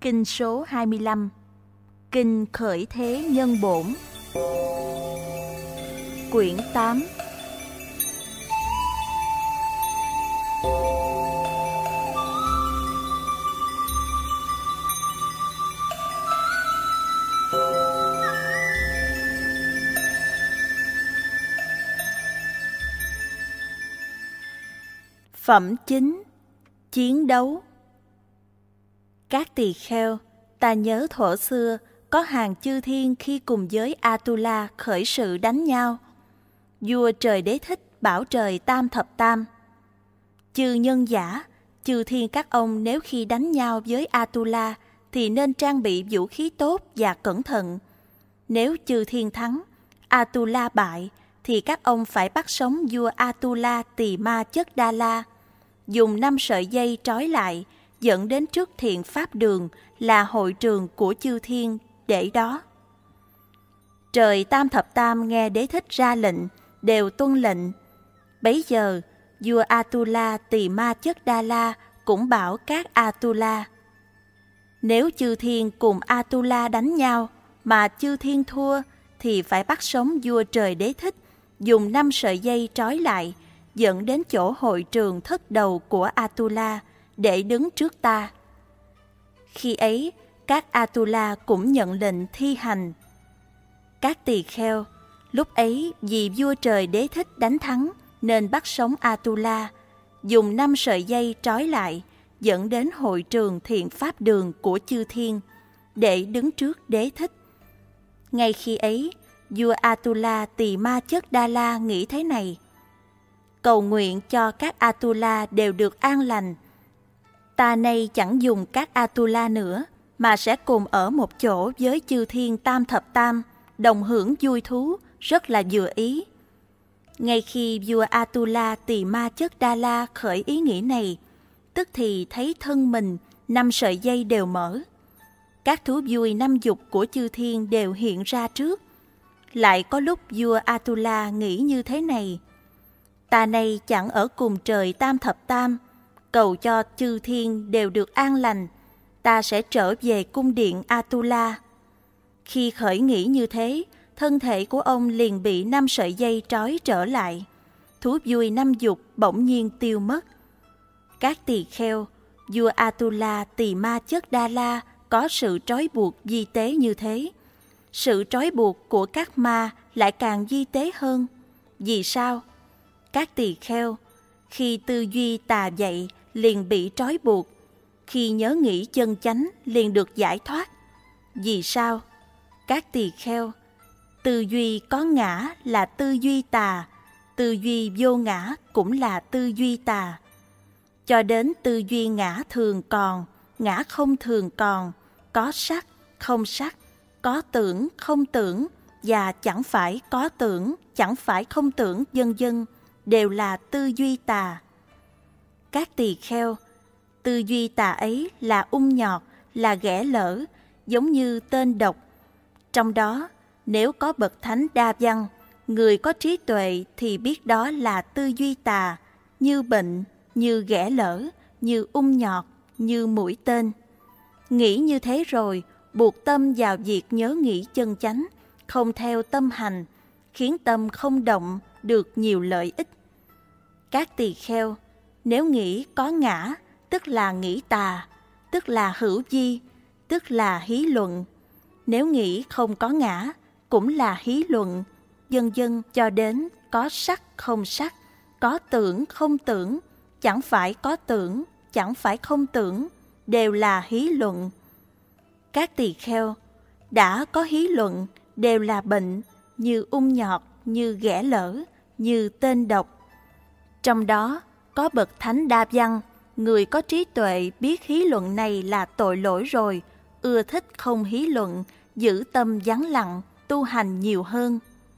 Kinh số 25. Kinh Khởi Thế Nhân Bổn. Quyển 8. Phẩm chính. Chiến đấu. Các tỳ kheo, ta nhớ thuở xưa có hàng chư thiên khi cùng với Atula khởi sự đánh nhau. Vua Trời Đế Thích bảo trời Tam Thập Tam: chư nhân giả, chư thiên các ông nếu khi đánh nhau với Atula thì nên trang bị vũ khí tốt và cẩn thận. Nếu chư thiên thắng, Atula bại, thì các ông phải bắt sống vua Atula Tỳ Ma Chất Đa La, dùng 5 sợi dây trói lại, dẫn đến trước Thiện Pháp Đường là hội trường của chư thiên để đó. Trời Tam Thập Tam nghe Đế Thích ra lệnh, đều tuân lệnh. Bấy giờ, vua Atula Tỳ Ma Chất Đa La cũng bảo các Atula: nếu chư thiên cùng Atula đánh nhau mà chư thiên thua, thì phải bắt sống vua Trời Đế Thích, dùng 5 sợi dây trói lại, dẫn đến chỗ hội trường thất đầu của Atula để đứng trước ta. Khi ấy, các Atula cũng nhận lệnh thi hành. Các tỳ kheo, lúc ấy vì vua Trời Đế Thích đánh thắng nên bắt sống Atula, dùng 5 sợi dây trói lại, dẫn đến hội trường Thiện Pháp Đường của chư thiên để đứng trước Đế Thích. Ngay khi ấy, vua Atula Tỳ Ma Chất Đa La nghĩ thế này: cầu nguyện cho các Atula đều được an lành. Ta nay chẳng dùng các Atula nữa, mà sẽ cùng ở một chỗ với chư thiên Tam Thập Tam, đồng hưởng vui thú, rất là vừa ý. Ngay khi vua Atula Tỳ Ma Chất Đa La khởi ý nghĩ này, tức thì thấy thân mình 5 sợi dây đều mở. Các thú vui 5 dục của chư thiên đều hiện ra trước. Lại có lúc vua Atula nghĩ như thế này: ta nay chẳng ở cùng trời Tam Thập Tam, cầu cho chư thiên đều được an lành, ta sẽ trở về cung điện Atula. Khi khởi nghĩ như thế, thân thể của ông liền bị 5 sợi dây trói trở lại. Thú vui 5 dục bỗng nhiên tiêu mất. Các tỳ kheo, vua Atula Tỳ Ma Chất Đa La có sự trói buộc vi tế như thế. Sự trói buộc của các ma lại càng vi tế hơn. Vì sao? Các tỳ kheo, khi tư duy tà dậy liền bị trói buộc, khi nhớ nghĩ chân chánh liền được giải thoát. Vì sao? Các tỳ kheo, tư duy có ngã là tư duy tà, tư duy vô ngã cũng là tư duy tà. Cho đến tư duy ngã thường còn, ngã không thường còn, có sắc, không sắc, có tưởng, không tưởng, và chẳng phải có tưởng, chẳng phải không tưởng, vân vân, đều là tư duy tà. Các tỳ kheo, tư duy tà ấy là nhọt, là ghẻ lỡ, giống như tên độc. Trong đó, nếu có bậc thánh đa văn, người có trí tuệ thì biết đó là tư duy tà, như bệnh, như ghẻ lỡ, như nhọt, như mũi tên. Nghĩ như thế rồi, buộc tâm vào việc nhớ nghĩ chân chánh, không theo tâm hành, khiến tâm không động, được nhiều lợi ích. Các tỳ kheo, nếu nghĩ có ngã, tức là nghĩ tà, tức là hữu vi, tức là hí luận. Nếu nghĩ không có ngã, cũng là hí luận, vân vân, cho đến có sắc không sắc, có tưởng không tưởng, chẳng phải có tưởng, chẳng phải không tưởng, đều là hí luận. Các tỳ kheo, đã có hí luận, đều là bệnh, như nhọt, như ghẻ lỡ, như tên độc. Trong đó có bậc thánh đa văn, người có trí tuệ biết hí luận này là tội lỗi rồi, ưa thích không hí luận, giữ tâm vắng lặng, tu hành nhiều hơn.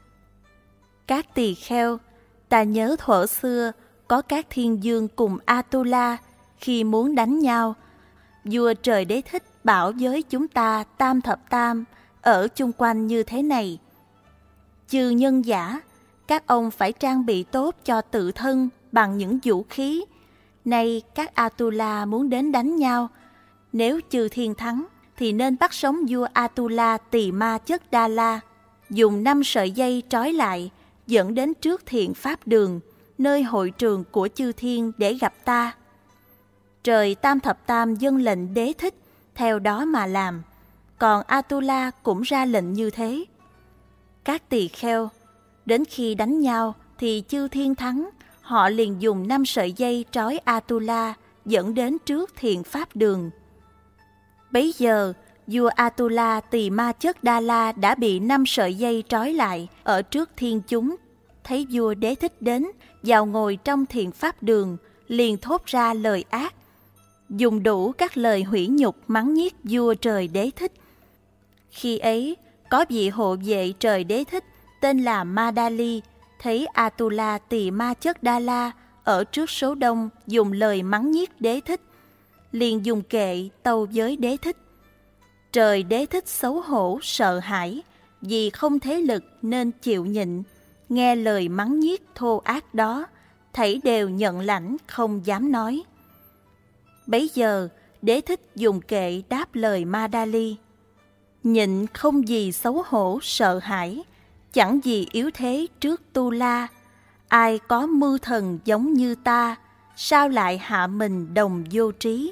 Các tỳ kheo, ta nhớ thuở xưa có các thiên dương cùng Atula khi muốn đánh nhau. Vua Trời Đế Thích bảo với chúng ta Tam Thập Tam ở chung quanh như thế này: chư nhân giả, các ông phải trang bị tốt cho tự thân bằng những vũ khí. Nay các Atula muốn đến đánh nhau, nếu chư thiên thắng, thì nên bắt sống vua Atula Tỳ Ma Chất Đa La, dùng 5 sợi dây trói lại, dẫn đến trước Thiện Pháp Đường, nơi hội trường của chư thiên để gặp ta. Trời Tam Thập Tam dâng lệnh Đế Thích theo đó mà làm, còn Atula cũng ra lệnh như thế. Các tỳ kheo, đến khi đánh nhau thì chư thiên thắng, họ liền dùng 5 sợi dây trói Atula dẫn đến trước Thiện Pháp Đường. Bấy giờ, vua Atula Tỳ Ma Chất Đa La đã bị 5 sợi dây trói lại ở trước thiên chúng. Thấy vua Đế Thích đến, vào ngồi trong Thiện Pháp Đường, liền thốt ra lời ác, dùng đủ các lời hủy nhục mắng nhiếc vua trời Đế Thích. Khi ấy, có vị hộ vệ trời Đế Thích tên là Madali, thấy Atula Tỳ Ma Chất Đa La ở trước số đông dùng lời mắng nhiếc Đế Thích, liền dùng kệ tâu với Đế Thích. Trời Đế Thích xấu hổ sợ hãi, vì không thế lực nên chịu nhịn, nghe lời mắng nhiếc thô ác đó, thảy đều nhận lãnh không dám nói. Bấy giờ Đế Thích dùng kệ đáp lời Madali: nhịn không gì xấu hổ sợ hãi, chẳng gì yếu thế trước Tu La. Ai có mưu thần giống như ta, sao lại hạ mình đồng vô trí?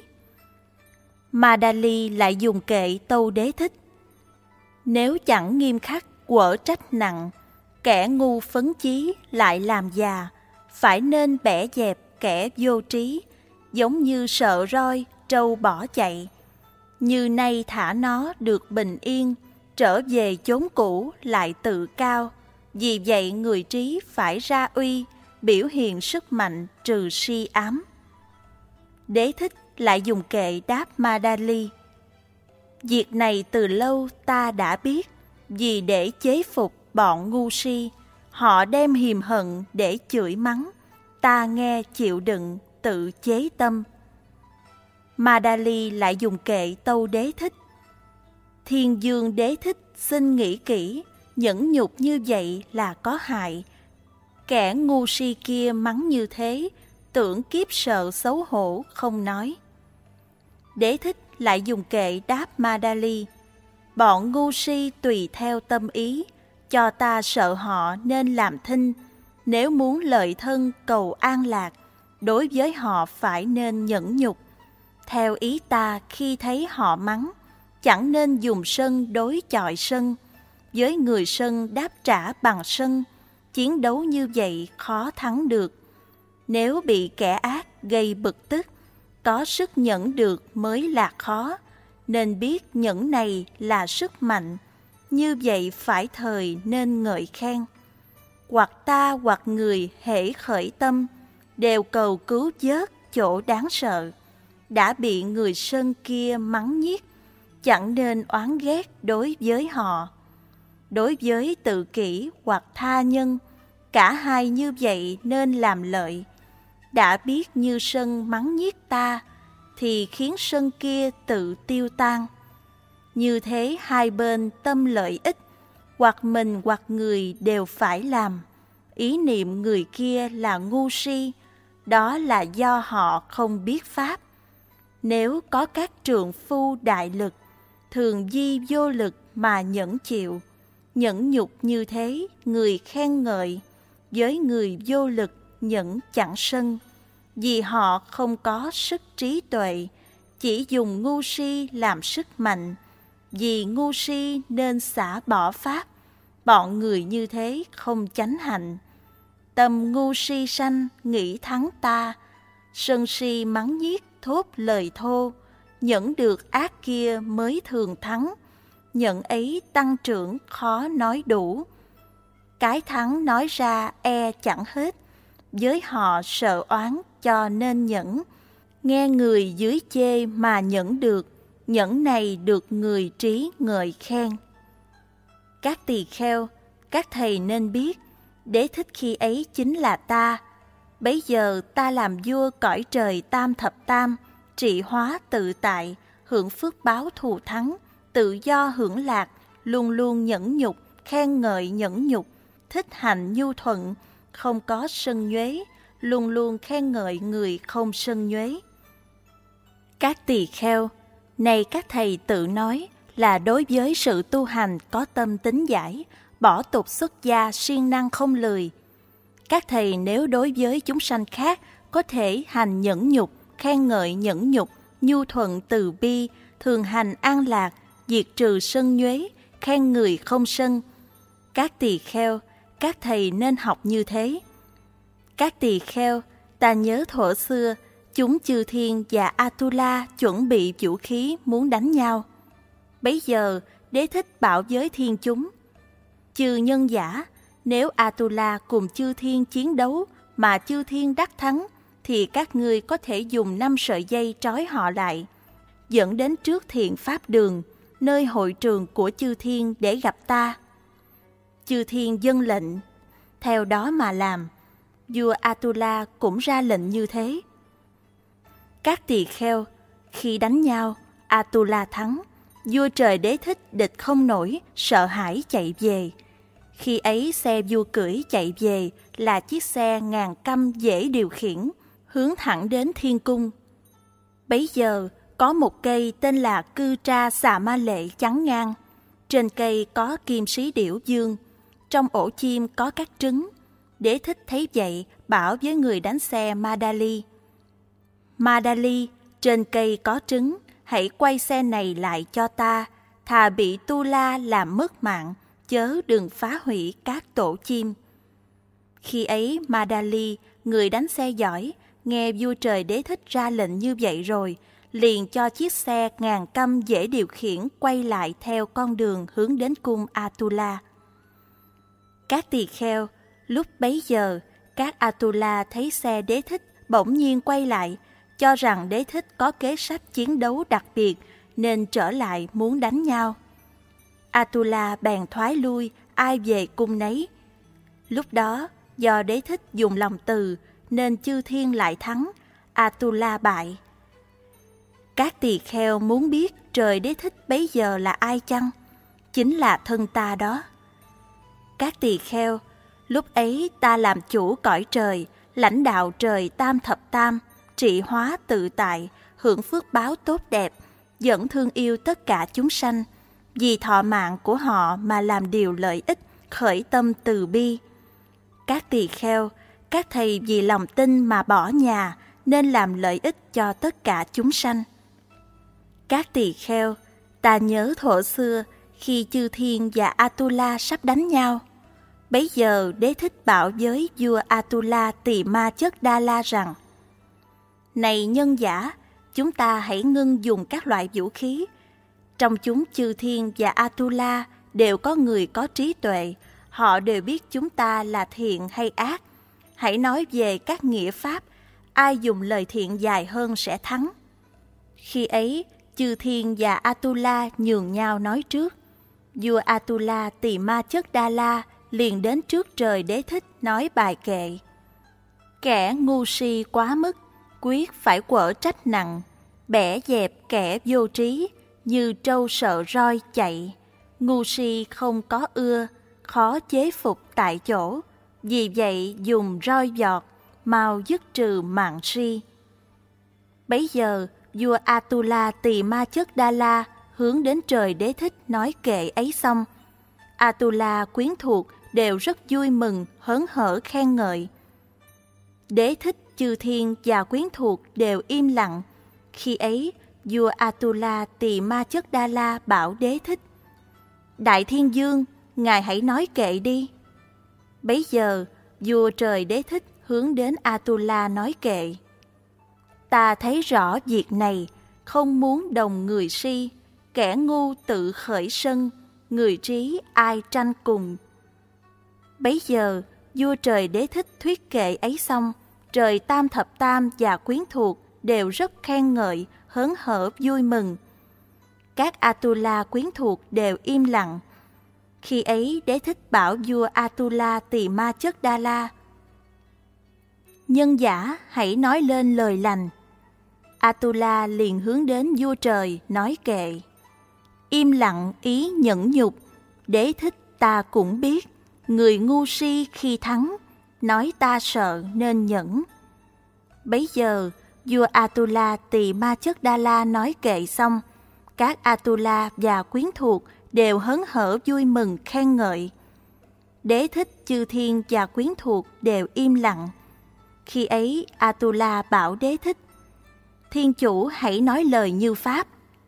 Madali lại dùng kệ tâu Đế Thích: nếu chẳng nghiêm khắc quở trách nặng, kẻ ngu phấn chí lại làm già, phải nên bẻ dẹp kẻ vô trí, giống như sợ roi trâu bỏ chạy. Như nay thả nó được bình yên, trở về chốn cũ lại tự cao. Vì vậy người trí phải ra uy, biểu hiện sức mạnh trừ si ám. Đế Thích lại dùng kệ đáp Madali: việc này từ lâu ta đã biết, vì để chế phục bọn ngu si, họ đem hiềm hận để chửi mắng, ta nghe chịu đựng tự chế tâm. Madali lại dùng kệ tâu Đế Thích: Thiên Dương Đế Thích xin nghĩ kỹ, nhẫn nhục như vậy là có hại. Kẻ ngu si kia mắng như thế, tưởng kiếp sợ xấu hổ không nói. Đế Thích lại dùng kệ đáp Madali: bọn ngu si tùy theo tâm ý, cho ta sợ họ nên làm thinh. Nếu muốn lợi thân cầu an lạc, đối với họ phải nên nhẫn nhục. Theo ý ta khi thấy họ mắng, chẳng nên dùng sân đối chọi sân. Với người sân đáp trả bằng sân, chiến đấu như vậy khó thắng được. Nếu bị kẻ ác gây bực tức, có sức nhẫn được mới là khó. Nên biết nhẫn này là sức mạnh, như vậy phải thời nên ngợi khen. Hoặc ta hoặc người hễ khởi tâm, đều cầu cứu vớt chỗ đáng sợ. Đã bị người sân kia mắng nhiếc, chẳng nên oán ghét đối với họ. Đối với tự kỷ hoặc tha nhân, cả hai như vậy nên làm lợi. Đã biết như sân mắng nhiếc ta, thì khiến sân kia tự tiêu tan. Như thế hai bên tâm lợi ích, hoặc mình hoặc người đều phải làm. Ý niệm người kia là ngu si, đó là do họ không biết pháp. Nếu có các trượng phu đại lực, thường di vô lực mà nhẫn chịu, nhẫn nhục như thế người khen ngợi. Với người vô lực nhẫn chẳng sân, vì họ không có sức trí tuệ, chỉ dùng ngu si làm sức mạnh. Vì ngu si nên xả bỏ pháp, bọn người như thế không chánh hạnh. Tâm ngu si sanh nghĩ thắng ta, sân si mắng nhiếc thốt lời thô. Nhẫn được ác kia mới thường thắng, nhẫn ấy tăng trưởng khó nói đủ. Cái thắng nói ra e chẳng hết, với họ sợ oán cho nên nhẫn. Nghe người dưới chê mà nhẫn được, nhẫn này được người trí ngợi khen. Các tỳ kheo, các thầy nên biết, Đế Thích khi ấy chính là ta. Bấy giờ ta làm vua cõi trời Tam Thập Tam, trị hóa tự tại, hưởng phước báo thù thắng, tự do hưởng lạc, luôn luôn nhẫn nhục, khen ngợi nhẫn nhục, thích hạnh nhu thuận, không có sân nhuế, luôn luôn khen ngợi người không sân nhuế. Các tỳ kheo, Này các thầy tự nói là đối với sự tu hành có tâm tín giải, bỏ tục xuất gia siêng năng không lười. Các thầy nếu đối với chúng sanh khác có thể hành nhẫn nhục, khen ngợi nhẫn nhục, nhu thuận từ bi, thường hành an lạc, diệt trừ sân nhuế, khen người không sân. Các tỳ kheo, các thầy nên học như thế. Các tỳ kheo, ta nhớ thuở xưa, chúng chư thiên và Atula chuẩn bị vũ khí muốn đánh nhau. Bấy giờ, Đế Thích bảo với thiên chúng: chư nhân giả, nếu Atula cùng chư thiên chiến đấu mà chư thiên đắc thắng, thì các ngươi có thể dùng 5 sợi dây trói họ lại, dẫn đến trước Thiện Pháp Đường, nơi hội trường của chư thiên để gặp ta. Chư thiên dâng lệnh, theo đó mà làm. Vua Atula cũng ra lệnh như thế. Các tỳ kheo, khi đánh nhau, Atula thắng. Vua trời Đế Thích địch không nổi, sợ hãi chạy về. Khi ấy xe vua cưỡi chạy về là chiếc xe ngàn căm dễ điều khiển, hướng thẳng đến thiên cung. Bấy giờ có một cây tên là Cư Tra Xà Ma Lệ chắn ngang. Trên cây có kim sĩ điểu dương, trong ổ chim có các trứng. Đế Thích thấy vậy bảo với người đánh xe Madali: Madali, trên cây có trứng, hãy quay xe này lại cho ta, thà bị Tu La làm mất mạng, chớ đừng phá hủy các tổ chim. Khi ấy Madali, người đánh xe giỏi, nghe vua trời Đế Thích ra lệnh như vậy rồi, liền cho chiếc xe ngàn căm dễ điều khiển quay lại theo con đường hướng đến cung Atula. Các tỳ kheo, lúc bấy giờ, các Atula thấy xe Đế Thích bỗng nhiên quay lại, cho rằng Đế Thích có kế sách chiến đấu đặc biệt nên trở lại muốn đánh nhau. Atula bèn thoái lui, ai về cung nấy. Lúc đó, do Đế Thích dùng lòng từ nên chư thiên lại thắng, Atula bại. Các tỳ kheo muốn biết trời Đế Thích bấy giờ là ai chăng? Chính là thân ta đó. Các tỳ kheo, lúc ấy ta làm chủ cõi trời, lãnh đạo trời tam thập tam, trị hóa tự tại, hưởng phước báo tốt đẹp, vẫn thương yêu tất cả chúng sanh, vì thọ mạng của họ mà làm điều lợi ích, khởi tâm từ bi. Các tỳ kheo, các thầy vì lòng tin mà bỏ nhà, nên làm lợi ích cho tất cả chúng sanh. Các tỳ kheo, ta nhớ thuở xưa, khi chư thiên và Atula sắp đánh nhau, bấy giờ Đế Thích bảo với vua Atula Tỳ Ma Chất Đa La rằng: này nhân giả, chúng ta hãy ngưng dùng các loại vũ khí. Trong chúng chư thiên và Atula đều có người có trí tuệ, họ đều biết chúng ta là thiện hay ác. Hãy nói về các nghĩa pháp, ai dùng lời thiện dài hơn sẽ thắng. Khi ấy, chư thiên và Atula nhường nhau nói trước. Vua Atula Tỳ Ma Chất Đa La liền đến trước trời Đế Thích nói bài kệ: kẻ ngu si quá mức, quyết phải quở trách nặng, bẻ dẹp kẻ vô trí, như trâu sợ roi chạy. Ngu si không có ưa, khó chế phục tại chỗ, vì vậy dùng roi giọt, mau dứt trừ mạng si. Bấy giờ, vua Atula Tỳ Ma Chất Đa La hướng đến trời Đế Thích nói kệ ấy xong, Atula quyến thuộc đều rất vui mừng, hớn hở khen ngợi. Đế Thích, chư thiên và quyến thuộc đều im lặng. Khi ấy, vua Atula Tỳ Ma Chất Đa La bảo Đế Thích: Đại Thiên Dương, ngài hãy nói kệ đi. Bấy giờ, vua trời Đế Thích hướng đến Atula nói kệ: ta thấy rõ việc này, không muốn đồng người si, kẻ ngu tự khởi sân, người trí ai tranh cùng. Bấy giờ, vua trời Đế Thích thuyết kệ ấy xong, trời tam thập tam và quyến thuộc đều rất khen ngợi, hớn hở vui mừng. Các Atula quyến thuộc đều im lặng. Khi ấy Đế Thích bảo vua Atula Tỳ Ma Chất Đa La: nhân giả hãy nói lên lời lành. Atula liền hướng đến vua trời nói kệ: im lặng ý nhẫn nhục, Đế Thích ta cũng biết, người ngu si khi thắng, nói ta sợ nên nhẫn. Bấy giờ, vua Atula Tỳ Ma Chất Đa La nói kệ xong, Các Atula và quyến thuộc đều hớn hở vui mừng khen ngợi. Đế thích, chư thiên và quyến thuộc đều im lặng. Khi ấy Atula bảo Đế thích: Thiên chủ hãy nói lời như pháp.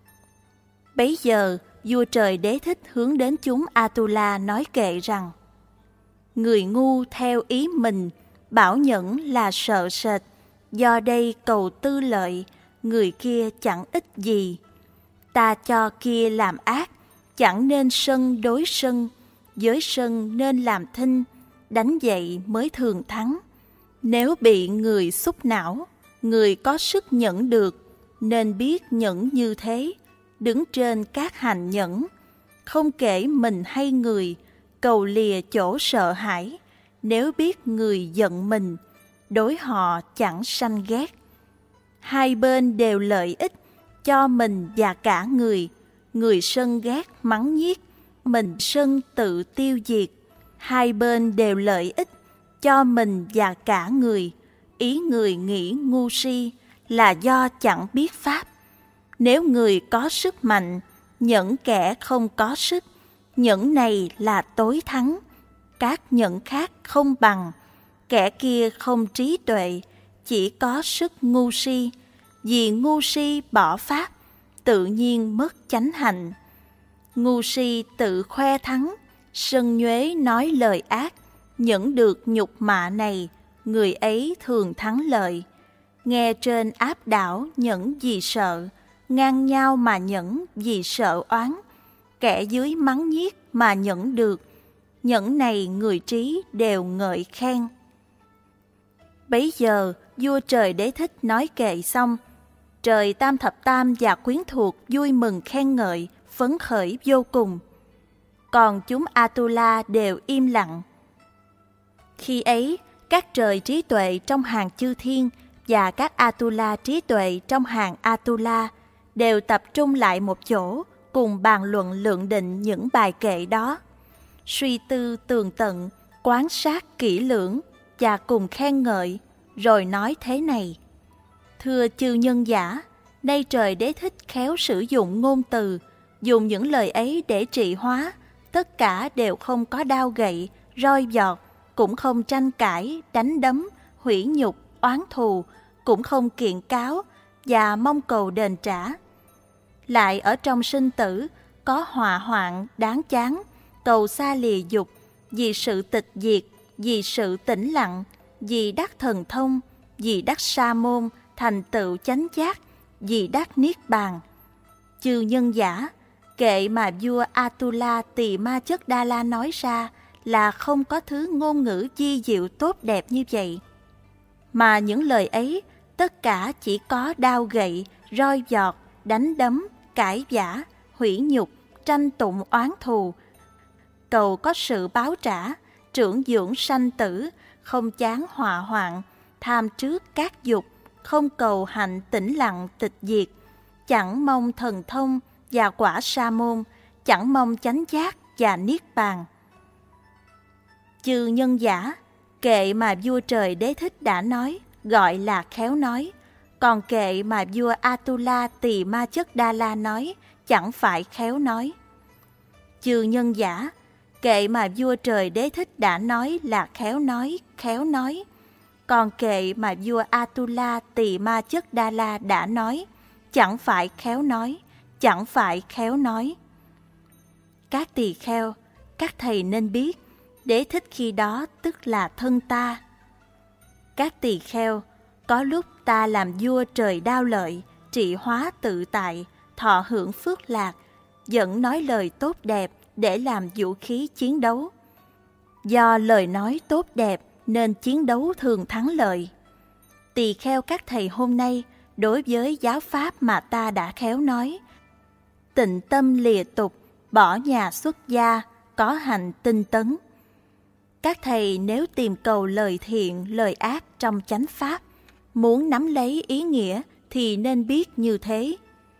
Bấy giờ vua trời Đế thích hướng đến chúng Atula nói kệ rằng: Người ngu theo ý mình, bảo nhẫn là sợ sệt. Do đây cầu tư lợi, người kia chẳng ích gì. Ta cho kia làm ác, chẳng nên sân đối sân. Với sân nên làm thinh, đánh dậy mới thường thắng. Nếu bị người xúc não, người có sức nhẫn được, nên biết nhẫn như thế, đứng trên các hành nhẫn. Không kể mình hay người, cầu lìa chỗ sợ hãi. Nếu biết người giận mình, đối họ chẳng sanh ghét. Hai bên đều lợi ích, cho mình và cả người. Người sân ghét mắng nhiếc, mình sân tự tiêu diệt. Hai bên đều lợi ích, cho mình và cả người. Ý người nghĩ ngu si là do chẳng biết pháp. Nếu người có sức mạnh, nhẫn kẻ không có sức, nhẫn này là tối thắng. Các nhẫn khác không bằng, kẻ kia không trí tuệ, chỉ có sức ngu si. Vì ngu si bỏ pháp, tự nhiên mất chánh hạnh. Ngu si tự khoe thắng, sân nhuế nói lời ác. Nhẫn được nhục mạ này, người ấy thường thắng lợi. Nghe trên áp đảo nhẫn vì sợ, ngang nhau mà nhẫn vì sợ oán. Kẻ dưới mắng nhiếc mà nhẫn được, nhẫn này người trí đều ngợi khen. Bấy giờ vua trời Đế thích nói kệ xong, trời Tam Thập Tam và quyến thuộc vui mừng khen ngợi, phấn khởi vô cùng. Còn chúng Atula đều im lặng. Khi ấy, các trời trí tuệ trong hàng chư thiên và các Atula trí tuệ trong hàng Atula đều tập trung lại một chỗ, cùng bàn luận lượng định những bài kệ đó. Suy tư tường tận, quan sát kỹ lưỡng và cùng khen ngợi, rồi nói thế này: Thưa chư nhân giả, nay trời Đế thích khéo sử dụng ngôn từ, dùng những lời ấy để trị hóa. Tất cả đều không có đao gậy, roi giọt, cũng không tranh cãi, đánh đấm, hủy nhục, oán thù, cũng không kiện cáo và mong cầu đền trả. Lại ở trong sinh tử có họa hoạn đáng chán, cầu xa lìa dục, vì sự tịch diệt, vì sự tĩnh lặng, vì đắc thần thông, vì đắc sa môn, thành tựu chánh giác, vì đắc niết bàn. Chư nhân giả, kệ mà vua Atula Tỳ Ma Chất Đa La nói ra là không có thứ ngôn ngữ vi diệu tốt đẹp như vậy. Mà những lời ấy tất cả chỉ có đao gậy, roi giọt, đánh đấm, cãi vã, hủy nhục, tranh tụng oán thù, cầu có sự báo trả, trưởng dưỡng sanh tử, không chán họa hoạn, tham trước các dục, không cầu hạnh tĩnh lặng tịch diệt, chẳng mong thần thông và quả sa môn, chẳng mong chánh giác và niết bàn. Chư nhân giả, kệ mà vua trời Đế thích đã nói gọi là khéo nói, còn kệ mà vua Atula Tỳ Ma Chất Đa La nói chẳng phải khéo nói. Chư nhân giả, kệ mà vua trời Đế thích đã nói là khéo nói, còn kệ mà vua Atula Tỳ Ma Chất Đa La đã nói chẳng phải khéo nói, chẳng phải khéo nói. Các tỳ kheo, các thầy nên biết, Đế thích khi đó tức là thân ta. Các tỳ kheo, có lúc ta làm vua trời đao lợi, trị hóa tự tại, thọ hưởng phước lạc, vẫn nói lời tốt đẹp để làm vũ khí chiến đấu. Do lời nói tốt đẹp nên chiến đấu thường thắng lợi. Tỳ kheo các thầy hôm nay, đối với giáo pháp mà ta đã khéo nói, tịnh tâm lìa tục, bỏ nhà xuất gia, có hạnh tinh tấn. Các thầy nếu tìm cầu lời thiện, lời ác trong chánh pháp, muốn nắm lấy ý nghĩa thì nên biết như thế.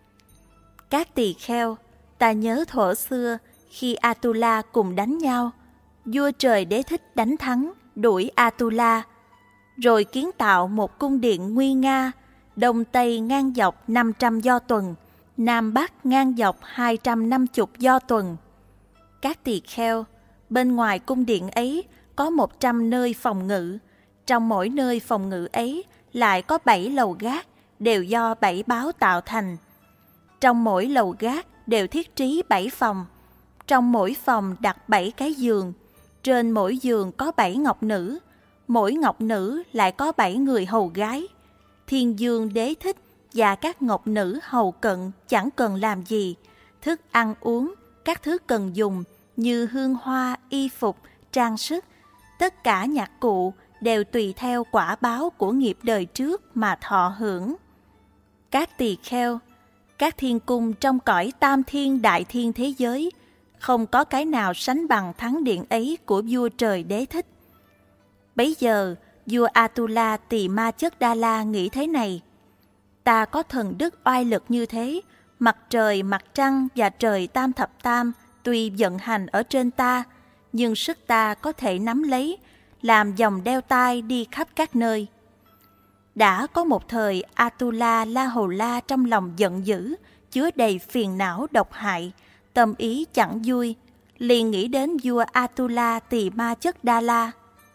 Các tỳ kheo, ta nhớ thuở xưa khi Atula cùng đánh nhau, vua trời Đế thích đánh thắng, đuổi Atula, rồi kiến tạo một cung điện nguy nga, đông tây ngang dọc 500 do tuần, Nam Bắc ngang dọc 250 do tuần. Các tỳ kheo, bên ngoài cung điện ấy có 100 nơi phòng ngự. Trong mỗi nơi phòng ngự ấy lại có 7 lầu gác, đều do 7 báo tạo thành. Trong mỗi lầu gác đều thiết trí 7 phòng. Trong mỗi phòng đặt 7 cái giường. Trên mỗi giường có 7 ngọc nữ. Mỗi ngọc nữ lại có 7 người hầu gái. Thiên Dương Đế Thích và các ngọc nữ hầu cận chẳng cần làm gì. Thức ăn uống, các thứ cần dùng như hương hoa, y phục, trang sức, tất cả nhạc cụ đều tùy theo quả báo của nghiệp đời trước mà thọ hưởng. Các tỳ kheo, các thiên cung trong cõi tam thiên đại thiên thế giới, không có cái nào sánh bằng thắng điện ấy của vua trời Đế Thích. Bấy giờ, vua Atula Tỳ Ma Chất Đa La nghĩ thế này: ta có thần đức oai lực như thế, mặt trời, mặt trăng và trời tam thập tam tuy vận hành ở trên ta, nhưng sức ta có thể nắm lấy, làm vòng đeo tai đi khắp các nơi. Đã có một thời Atula La Hầu La trong lòng giận dữ, chứa đầy phiền não độc hại, tâm ý chẳng vui, liền nghĩ đến vua Atula Tỳ Ma Chất Đa La.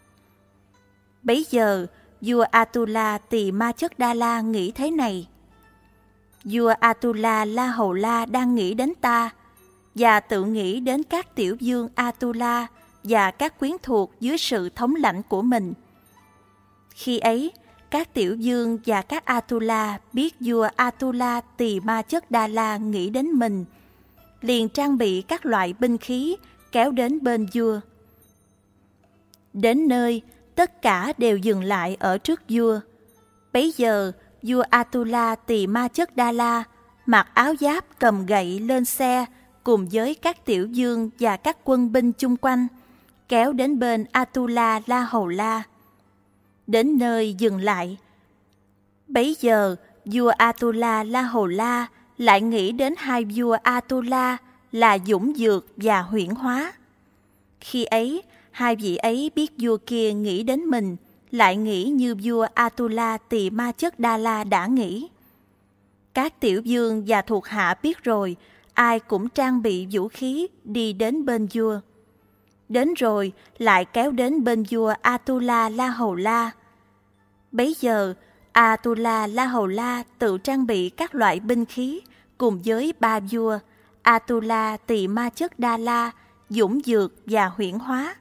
Bấy giờ, vua Atula Tỳ Ma Chất Đa La nghĩ thế này: vua Atula La Hầu La đang nghĩ đến ta, và tự nghĩ đến các tiểu vương Atula và các quyến thuộc dưới sự thống lãnh của mình. Khi ấy, các tiểu vương và các Atula biết vua Atula Tỳ Ma Chất Đa La nghĩ đến mình, liền trang bị các loại binh khí kéo đến bên vua. Đến nơi, tất cả đều dừng lại ở trước vua. Bấy giờ, vua Atula Tỳ Ma Chất Đa La mặc áo giáp cầm gậy lên xe cùng với các tiểu vương và các quân binh chung quanh, kéo đến bên Atula La Hầu La. Đến nơi dừng lại. Bấy giờ, vua Atula La Hầu La lại nghĩ đến hai vua Atula là Dũng Dược và Huyễn Hóa. Khi ấy, hai vị ấy biết vua kia nghĩ đến mình, lại nghĩ như vua Atula Tỳ Ma Chất Đa La đã nghĩ. Các tiểu vương và thuộc hạ biết rồi, ai cũng trang bị vũ khí đi đến bên vua. Đến rồi lại kéo đến bên vua Atula La Hầu La. Bấy giờ, Atula La Hầu La tự trang bị các loại binh khí cùng với ba vua Atula Tỳ Ma Chất Đa La, Dũng Dược và Huyễn Hóa.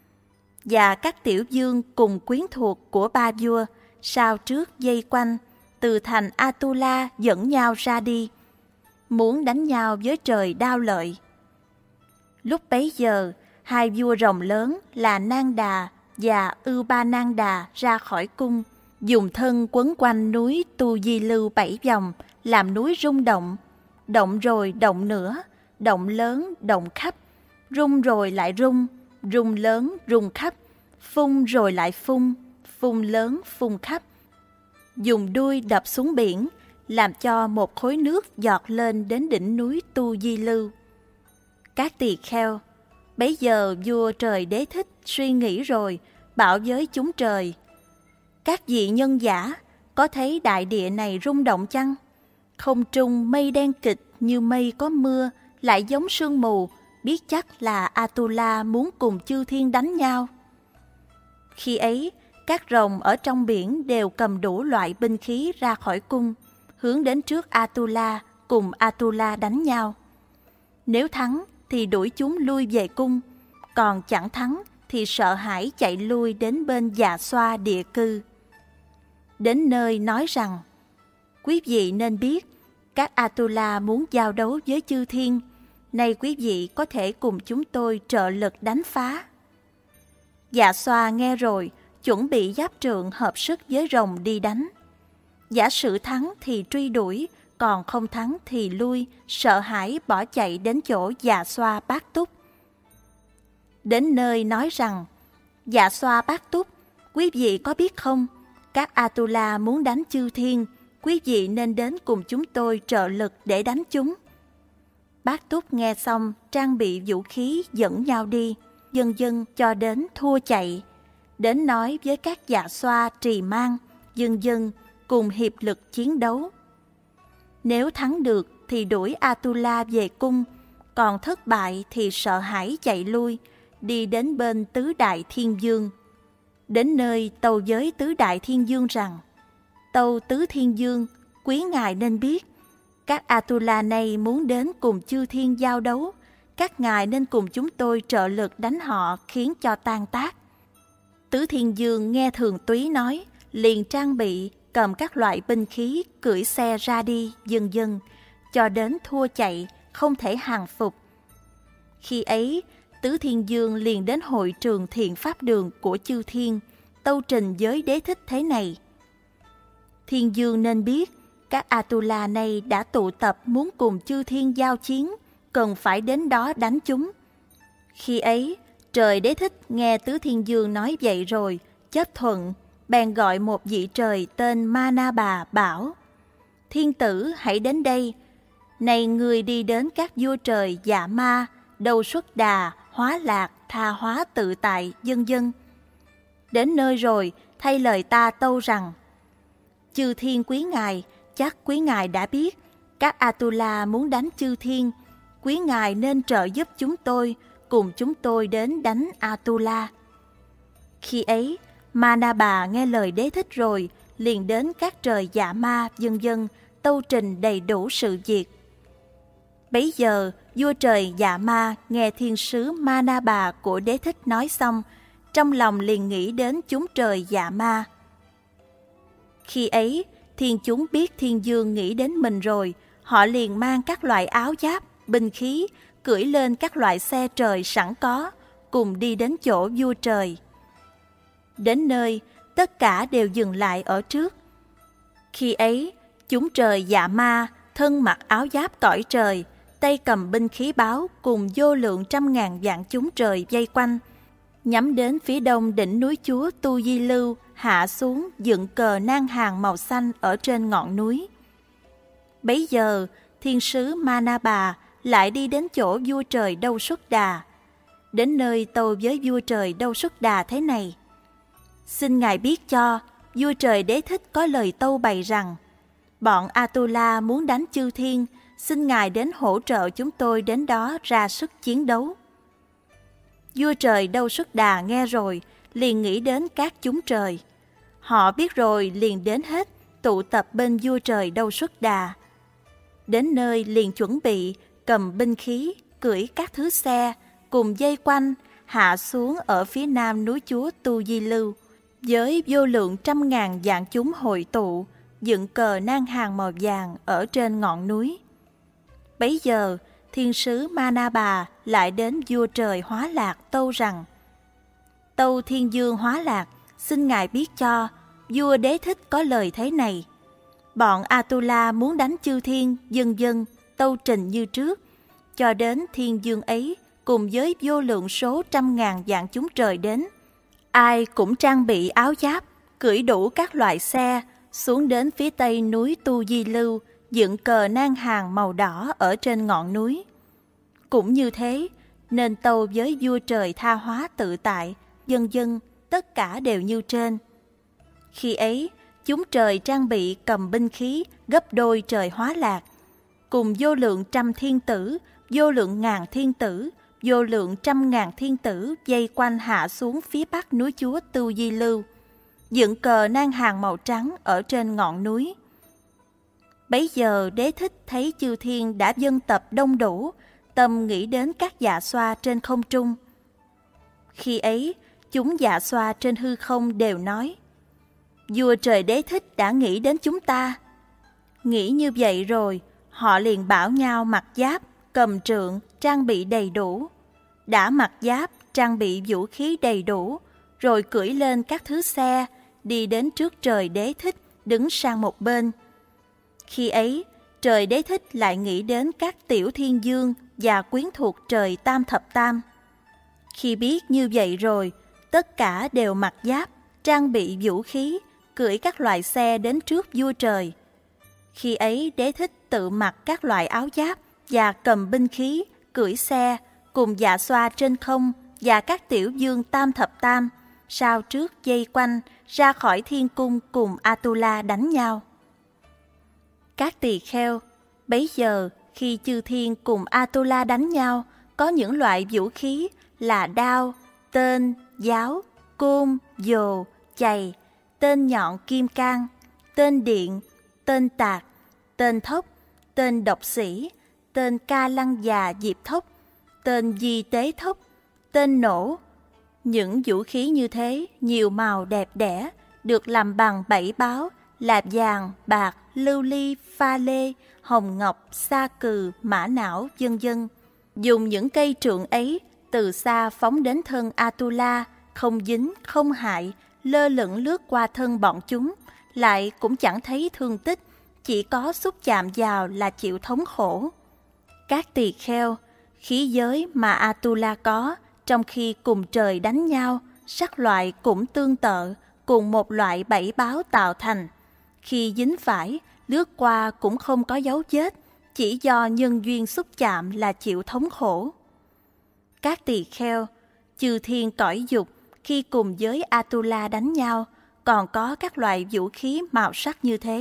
Và các tiểu vương cùng quyến thuộc của ba vua sau trước dây quanh, từ thành Atula dẫn nhau ra đi, muốn đánh nhau với trời Đao Lợi. Lúc bấy giờ, hai vua rồng lớn là Nang Đà và Ưu Ba Nang Đà ra khỏi cung, dùng thân quấn quanh núi Tu Di Lưu 7 vòng, làm núi rung động. Động rồi động nữa, động lớn, động khắp, rung rồi lại rung, rung lớn, rung khắp, phun rồi lại phun, phun lớn, phun khắp. Dùng đuôi đập xuống biển, làm cho một khối nước giọt lên đến đỉnh núi Tu Di Lưu. Các tỳ kheo, bấy giờ vua trời Đế Thích suy nghĩ rồi, bảo với chúng trời: các vị nhân giả, có thấy đại địa này rung động chăng? Không trung mây đen kịch như mây có mưa, lại giống sương mù, biết chắc là Atula muốn cùng chư thiên đánh nhau. Khi ấy, các rồng ở trong biển đều cầm đủ loại binh khí ra khỏi cung, hướng đến trước Atula, cùng Atula đánh nhau. Nếu thắng thì đuổi chúng lui về cung, còn chẳng thắng thì sợ hãi chạy lui đến bên Dạ Xoa địa cư. Đến nơi nói rằng: quý vị nên biết, các Atula muốn giao đấu với chư thiên, nay quý vị có thể cùng chúng tôi trợ lực đánh phá. Dạ Xoa nghe rồi, chuẩn bị giáp trượng hợp sức với rồng đi đánh. Giả sử thắng thì truy đuổi, còn không thắng thì lui, sợ hãi bỏ chạy đến chỗ Dạ Xoa Bát Túc. Đến nơi nói rằng: Dạ Xoa Bát Túc, quý vị có biết không, các Atula muốn đánh chư thiên, quý vị nên đến cùng chúng tôi trợ lực để đánh chúng. Bát Túc nghe xong, trang bị vũ khí dẫn nhau đi, dần dần cho đến thua chạy. Đến nói với các Dạ Xoa Trì Mang, dần dần cùng hiệp lực chiến đấu. Nếu thắng được thì đuổi Atula về cung, còn thất bại thì sợ hãi chạy lui, đi đến bên tứ đại thiên dương. Đến nơi tâu với tứ đại thiên dương rằng: Tâu tứ thiên dương, quý ngài nên biết, các Atula này muốn đến cùng chư thiên giao đấu, các ngài nên cùng chúng tôi trợ lực đánh họ, khiến cho tan tác. Tứ thiên dương nghe Thường Túy nói, liền trang bị, cầm các loại binh khí, cưỡi xe ra đi, dần dần, cho đến thua chạy, không thể hàng phục. Khi ấy, Tứ Thiên Dương liền đến hội trường Thiện Pháp Đường của chư thiên, tâu trình với Đế Thích thế này: Thiên Dương nên biết, các Atula này đã tụ tập muốn cùng chư thiên giao chiến, cần phải đến đó đánh chúng. Khi ấy, trời Đế Thích nghe Tứ Thiên Dương nói vậy rồi, chấp thuận, bèn gọi một vị trời tên Manaba bảo: Thiên tử hãy đến đây. Này người đi đến các vua trời Dạ Ma, Đầu Xuất Đà, Hóa Lạc, Tha Hóa Tự Tại, vân vân. Đến nơi rồi, thay lời ta tâu rằng: Chư thiên quý ngài, chắc quý ngài đã biết, các Atula muốn đánh chư thiên, quý ngài nên trợ giúp chúng tôi, cùng chúng tôi đến đánh Atula. Khi ấy, Manaba nghe lời Đế Thích rồi, liền đến các trời Dạ Ma, vân vân, tâu trình đầy đủ sự việc. Bấy giờ, vua trời Dạ Ma nghe thiên sứ Manaba của Đế Thích nói xong, trong lòng liền nghĩ đến chúng trời Dạ Ma. Khi ấy, thiên chúng biết Thiên Dương nghĩ đến mình rồi, họ liền mang các loại áo giáp, binh khí, cưỡi lên các loại xe trời sẵn có, cùng đi đến chỗ vua trời. Đến nơi, tất cả đều dừng lại ở trước. Khi ấy, chúng trời Dạ Ma, thân mặc áo giáp cõi trời, tay cầm binh khí báo, cùng vô lượng trăm ngàn vạn chúng trời vây quanh, nhắm đến phía đông đỉnh núi chúa Tu Di Lưu, hạ xuống dựng cờ nang hàng màu xanh ở trên ngọn núi. Bấy giờ, thiên sứ Manaba lại đi đến chỗ vua trời Đâu Xuất Đà. Đến nơi tâu với vua trời Đâu Xuất Đà thế này: Xin ngài biết cho, vua trời Đế Thích có lời tâu bày rằng, bọn Atula muốn đánh chư thiên, xin ngài đến hỗ trợ chúng tôi đến đó ra sức chiến đấu. Vua trời Đâu Xuất Đà nghe rồi, liền nghĩ đến các chúng trời. Họ biết rồi liền đến hết, tụ tập bên vua trời Đâu Xuất Đà. Đến nơi liền chuẩn bị, cầm binh khí, cưỡi các thứ xe, cùng dây quanh, hạ xuống ở phía nam núi chúa Tu Di Lưu, với vô lượng trăm ngàn vạn chúng hội tụ, dựng cờ nang hàng màu vàng ở trên ngọn núi. Bấy giờ, thiên sứ Manaba lại đến vua trời Hóa Lạc tâu rằng: Tâu Thiên Dương Hóa Lạc, xin ngài biết cho, vua Đế Thích có lời thế này: bọn Atula muốn đánh chư thiên, vân vân, tâu trình như trước, cho đến Thiên Dương ấy cùng với vô lượng số trăm ngàn vạn chúng trời đến. Ai cũng trang bị áo giáp, cưỡi đủ các loại xe, xuống đến phía tây núi Tu Di Lưu, dựng cờ nang hàng màu đỏ ở trên ngọn núi. Cũng như thế, nên tâu với vua trời Tha Hóa Tự Tại, vân vân, tất cả đều như trên. Khi ấy, chúng trời trang bị cầm binh khí gấp đôi trời Hóa Lạc, cùng vô lượng trăm thiên tử, vô lượng ngàn thiên tử, vô lượng trăm ngàn thiên tử dây quanh hạ xuống phía bắc núi chúa Tu Di Lưu, dựng cờ nang hàng màu trắng ở trên ngọn núi. Bấy giờ Đế Thích thấy chư thiên đã dân tập đông đủ, tâm nghĩ đến các dạ xoa trên không trung. Khi ấy, chúng dạ xoa trên hư không đều nói: Vua trời Đế Thích đã nghĩ đến chúng ta. Nghĩ như vậy rồi, họ liền bảo nhau mặc giáp, cầm trượng, trang bị đầy đủ. Đã mặc giáp, trang bị vũ khí đầy đủ, rồi cưỡi lên các thứ xe, đi đến trước trời Đế Thích, đứng sang một bên. Khi ấy, trời Đế Thích lại nghĩ đến các tiểu thiên dương và quyến thuộc trời Tam Thập Tam. Khi biết như vậy rồi, tất cả đều mặc giáp, trang bị vũ khí, cưỡi các loại xe đến trước vua trời. Khi ấy Đế Thích tự mặc các loại áo giáp và cầm binh khí, cưỡi xe, cùng dạ xoa trên không và các tiểu dương Tam Thập Tam, sao trước dây quanh, ra khỏi thiên cung cùng Atula đánh nhau. Các tỳ kheo, Bấy giờ, khi chư thiên cùng Atula đánh nhau, có những loại vũ khí là đao, tên, giáo, côn, dồ, chày, tên nhọn kim cang, tên điện, tên tạc, tên thốc, tên độc sĩ, tên ca lăng già diệp thốc, tên di tế thốc, tên nổ. Những vũ khí như thế, nhiều màu đẹp đẽ, được làm bằng 7 báo là vàng, bạc, lưu ly, pha lê, hồng ngọc, sa cừ, mã não, vân vân. Dùng những cây trượng ấy, từ xa phóng đến thân Atula, không dính, không hại, lơ lửng lướt qua thân bọn chúng, lại cũng chẳng thấy thương tích, chỉ có xúc chạm vào là chịu thống khổ. Các tỳ kheo, khí giới mà Atula có, trong khi cùng trời đánh nhau, sắc loại cũng tương tự, cùng một loại 7 báo tạo thành. Khi dính phải, lướt qua cũng không có dấu vết, chỉ do nhân duyên xúc chạm là chịu thống khổ. Các tỳ kheo, chư thiên cõi dục, khi cùng với Atula đánh nhau, còn có các loại vũ khí màu sắc như thế.